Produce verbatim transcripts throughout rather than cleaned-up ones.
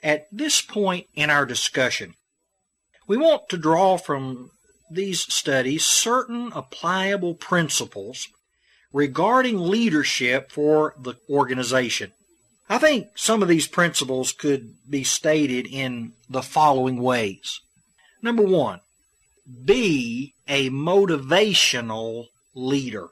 At this point in our discussion, we want to draw from these studies certain applicable principles regarding leadership for the organization. I think some of these principles could be stated in the following ways. Number one, be a motivational leader.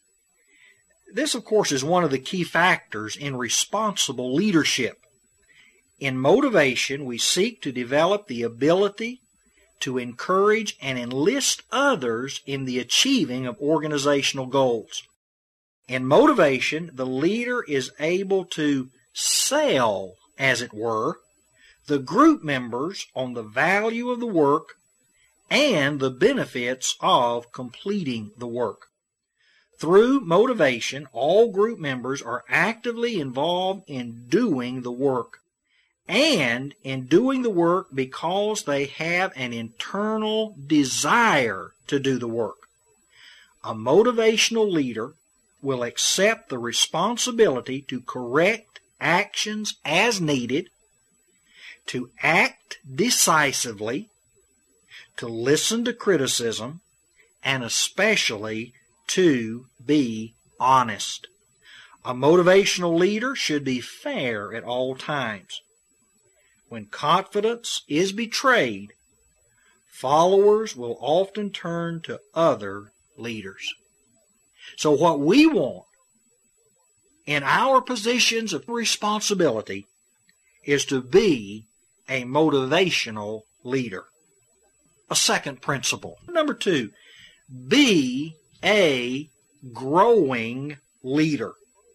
This, of course, is one of the key factors in responsible leadership. In motivation, we seek to develop the ability to encourage and enlist others in the achieving of organizational goals. In motivation, the leader is able to sell, as it were, the group members on the value of the work and the benefits of completing the work. Through motivation, all group members are actively involved in doing the work, and in doing the work because they have an internal desire to do the work. A motivational leader will accept the responsibility to correct actions as needed, to act decisively, to listen to criticism, and especially to be honest. A motivational leader should be fair at all times. When confidence is betrayed, followers will often turn to other leaders. So what we want in our positions of responsibility is to be a motivational leader. A second principle. Number two, be a growing leader.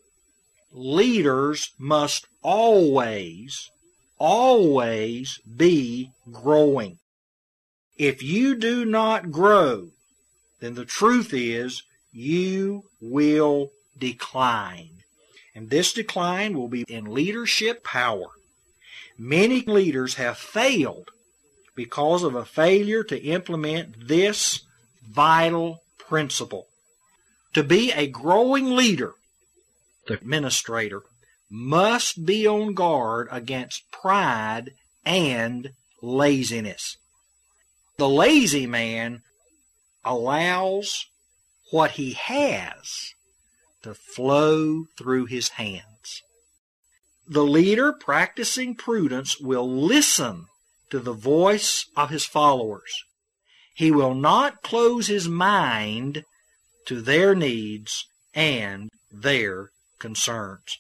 Leaders must always, always be growing. If you do not grow, then the truth is you will decline. And this decline will be in leadership power. Many leaders have failed because of a failure to implement this vital principle. To be a growing leader, the administrator must be on guard against pride and laziness. The lazy man allows what he has to flow through his hands. The leader practicing prudence will listen to the voice of his followers. He will not close his mind to their needs and their concerns.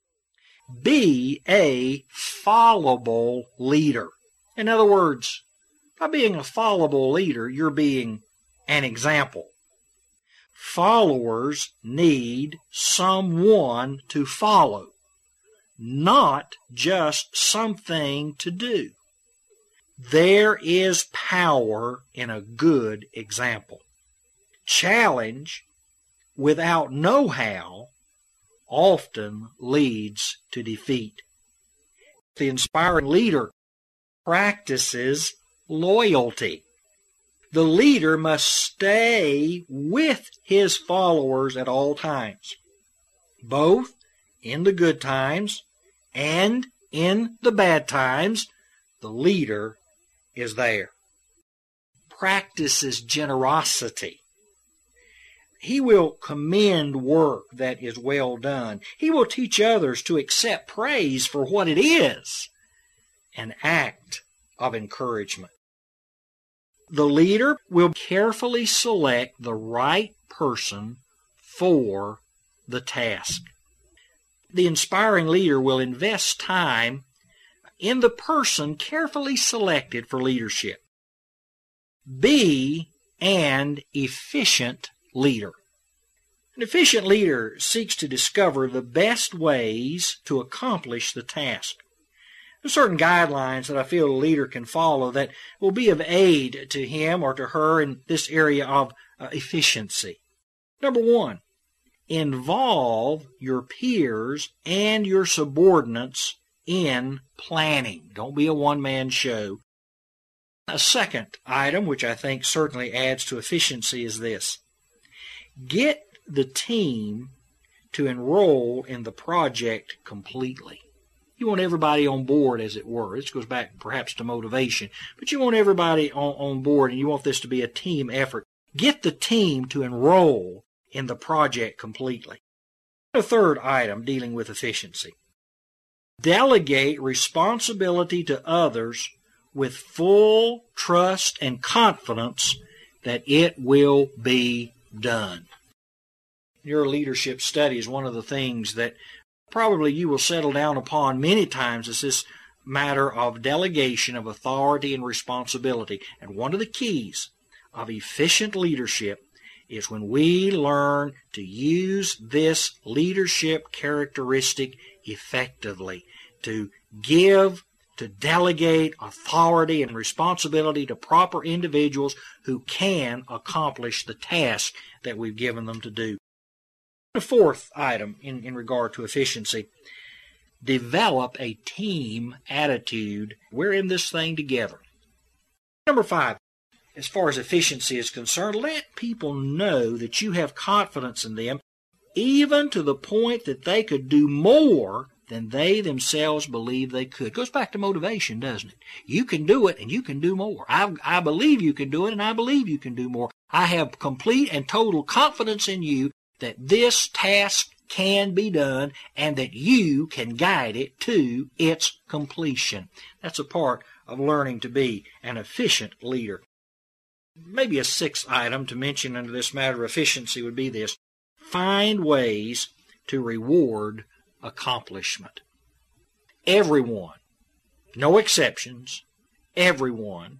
Be a followable leader. In other words, by being a followable leader, you're being an example. Followers need someone to follow, not just something to do. There is power in a good example. Challenge without know-how often leads to defeat. The inspiring leader practices loyalty. The leader must stay with his followers at all times, both in the good times and in the bad times. The leader is there. Practices generosity. He will commend work that is well done. He will teach others to accept praise for what it is, an act of encouragement. The leader will carefully select the right person for the task. The inspiring leader will invest time in the person carefully selected for leadership. Be an efficient leader. An efficient leader seeks to discover the best ways to accomplish the task. There are certain guidelines that I feel a leader can follow that will be of aid to him or to her in this area of uh, efficiency. Number one, involve your peers and your subordinates in planning. Don't be a one-man show. A second item, which I think certainly adds to efficiency, is this. Get the team to enroll in the project completely. You want everybody on board, as it were. This goes back perhaps to motivation. But you want everybody on, on board, and you want this to be a team effort. Get the team to enroll in the project completely. A third item dealing with efficiency. Delegate responsibility to others with full trust and confidence that it will be done. Your leadership study is one of the things that probably you will settle down upon many times is this matter of delegation of authority and responsibility. And one of the keys of efficient leadership is when we learn to use this leadership characteristic effectively, to give, to delegate authority and responsibility to proper individuals who can accomplish the task that we've given them to do. The fourth item in, in regard to efficiency, develop a team attitude. We're in this thing together. Number five, as far as efficiency is concerned, let people know that you have confidence in them, even to the point that they could do more than they themselves believe they could. It goes back to motivation, doesn't it? You can do it, and you can do more. I, I believe you can do it, and I believe you can do more. I have complete and total confidence in you that this task can be done and that you can guide it to its completion. That's a part of learning to be an efficient leader. Maybe a sixth item to mention under this matter of efficiency would be this. Find ways to reward accomplishment. Everyone, no exceptions, everyone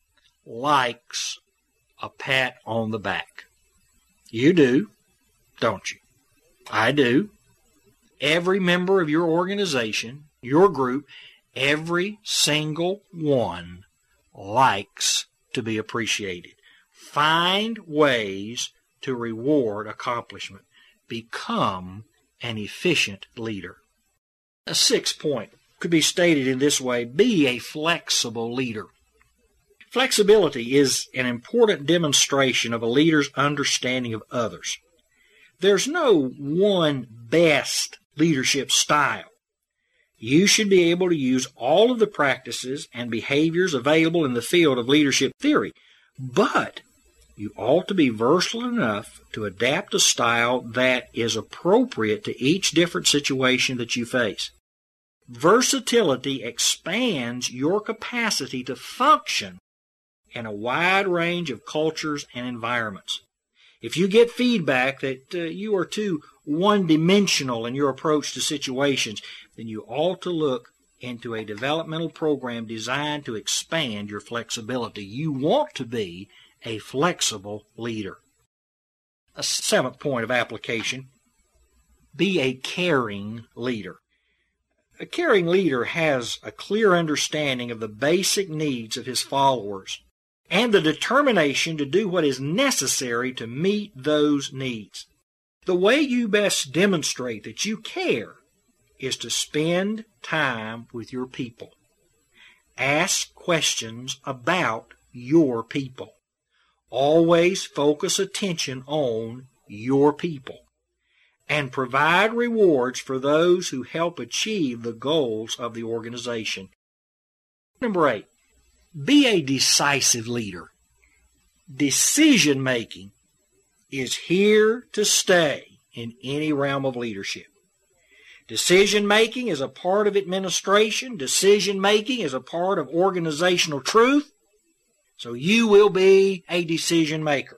likes a pat on the back. You do, don't you? I do. Every member of your organization, your group, every single one likes to be appreciated. Find ways to reward accomplishment. Become an efficient leader. A sixth point could be stated in this way. Be a flexible leader. Flexibility is an important demonstration of a leader's understanding of others. There's no one best leadership style. You should be able to use all of the practices and behaviors available in the field of leadership theory, but you ought to be versatile enough to adapt a style that is appropriate to each different situation that you face. Versatility expands your capacity to function in a wide range of cultures and environments. If you get feedback that uh, you are too one-dimensional in your approach to situations, then you ought to look into a developmental program designed to expand your flexibility. You want to be a flexible leader. A seventh point of application, be a caring leader. A caring leader has a clear understanding of the basic needs of his followers and the determination to do what is necessary to meet those needs. The way you best demonstrate that you care is to spend time with your people. Ask questions about your people. Always focus attention on your people. And provide rewards for those who help achieve the goals of the organization. Number eight, be a decisive leader. Decision-making is here to stay in any realm of leadership. Decision-making is a part of administration. Decision-making is a part of organizational truth. So you will be a decision-maker.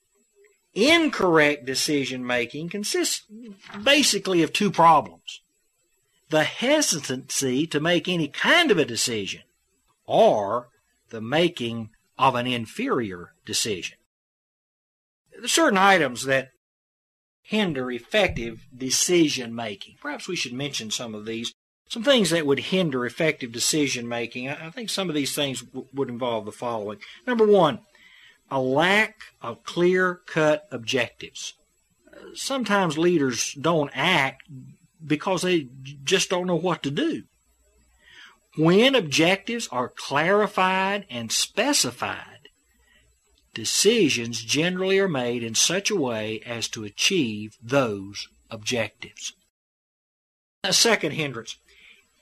Incorrect decision-making consists basically of two problems. The hesitancy to make any kind of a decision, or the making of an inferior decision. There are certain items that hinder effective decision-making. Perhaps we should mention some of these. Some things that would hinder effective decision-making. I think some of these things w- would involve the following. Number one, a lack of clear-cut objectives. Sometimes leaders don't act because they just don't know what to do. When objectives are clarified and specified, decisions generally are made in such a way as to achieve those objectives. A second hindrance,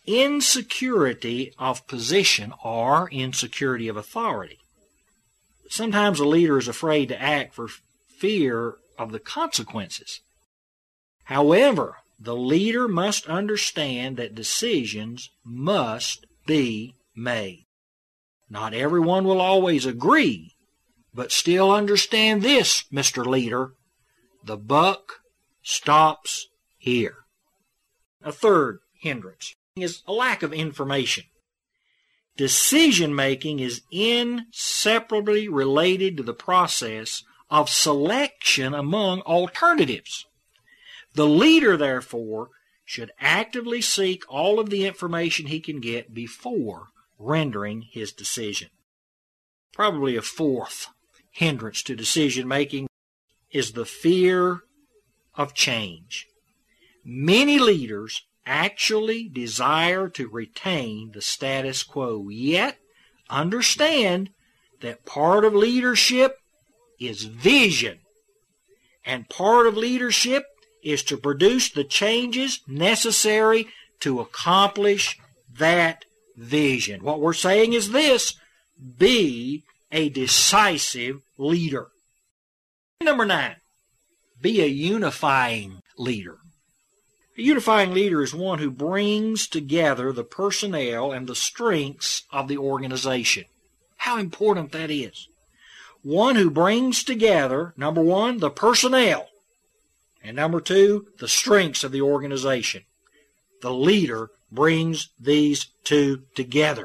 insecurity of position or insecurity of authority. Sometimes a leader is afraid to act for fear of the consequences. However, the leader must understand that decisions must be made. Not everyone will always agree, but still understand this, Mister Leader. The buck stops here. A third hindrance is a lack of information. Decision-making is inseparably related to the process of selection among alternatives. The leader, therefore, should actively seek all of the information he can get before rendering his decision. Probably a fourth hindrance to decision-making is the fear of change. Many leaders actually desire to retain the status quo, yet understand that part of leadership is vision, and part of leadership is to produce the changes necessary to accomplish that vision. What we're saying is this: be a decisive leader. Number nine, be a unifying leader. A unifying leader is one who brings together the personnel and the strengths of the organization. How important that is. One who brings together, number one, the personnel, and number two, the strengths of the organization. The leader brings these two together.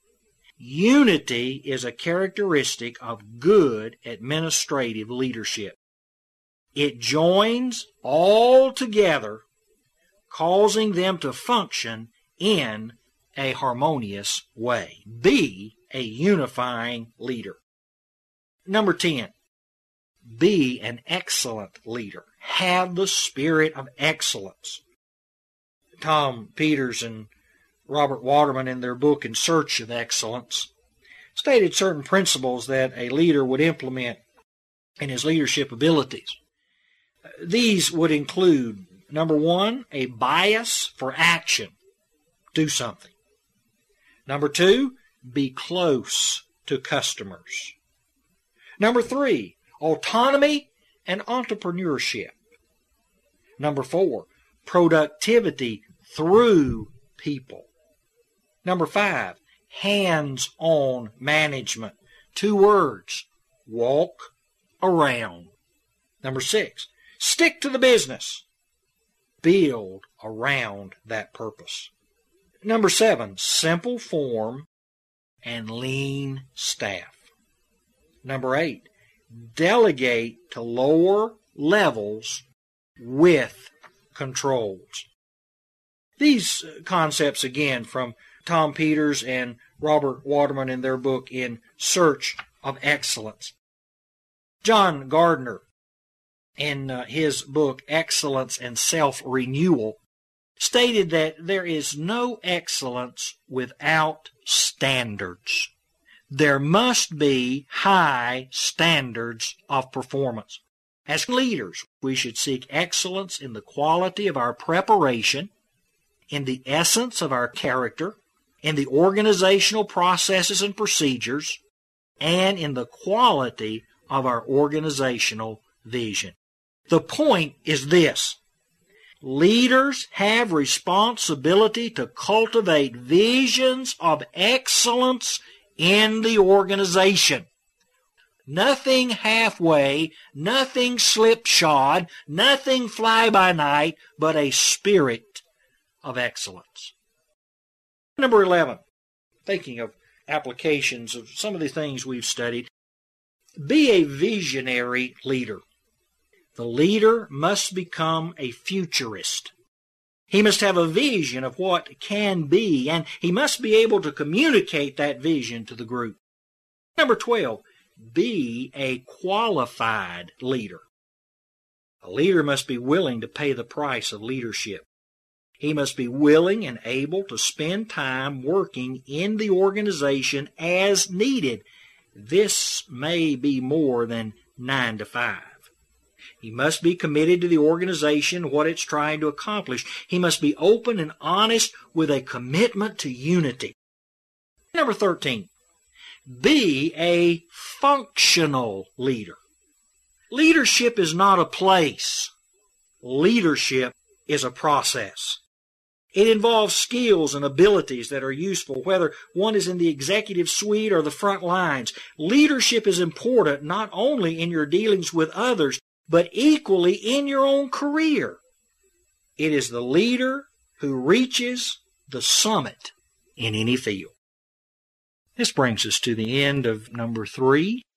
Unity is a characteristic of good administrative leadership. It joins all together, causing them to function in a harmonious way. Be a unifying leader. Number ten, be an excellent leader. Have the spirit of excellence. Tom Peters and Robert Waterman, in their book In Search of Excellence, stated certain principles that a leader would implement in his leadership abilities. These would include, number one, a bias for action. Do something. Number two, be close to customers. Number three, autonomy and entrepreneurship. Number four, productivity through people. Number five, hands-on management. Two words, walk around. Number six, stick to the business. Build around that purpose. Number seven, simple form and lean staff. Number eight, delegate to lower levels with controls. These concepts, again, from Tom Peters and Robert Waterman in their book In Search of Excellence. John Gardner, in uh, his book Excellence and Self-Renewal, stated that there is no excellence without standards. There must be high standards of performance. As leaders, we should seek excellence in the quality of our preparation, in the essence of our character, in the organizational processes and procedures, and in the quality of our organizational vision. The point is this: leaders have responsibility to cultivate visions of excellence in the organization. Nothing halfway, nothing slipshod, nothing fly-by-night, but a spirit of excellence. Number eleven, thinking of applications of some of the things we've studied, be a visionary leader. The leader must become a futurist. He must have a vision of what can be, and he must be able to communicate that vision to the group. Number twelve, be a qualified leader. A leader must be willing to pay the price of leadership. He must be willing and able to spend time working in the organization as needed. This may be more than nine to five. He must be committed to the organization, what it's trying to accomplish. He must be open and honest with a commitment to unity. Number thirteen, be a functional leader. Leadership is not a place. Leadership is a process. It involves skills and abilities that are useful, whether one is in the executive suite or the front lines. Leadership is important not only in your dealings with others, but equally in your own career. It is the leader who reaches the summit in any field. This brings us to the end of number three.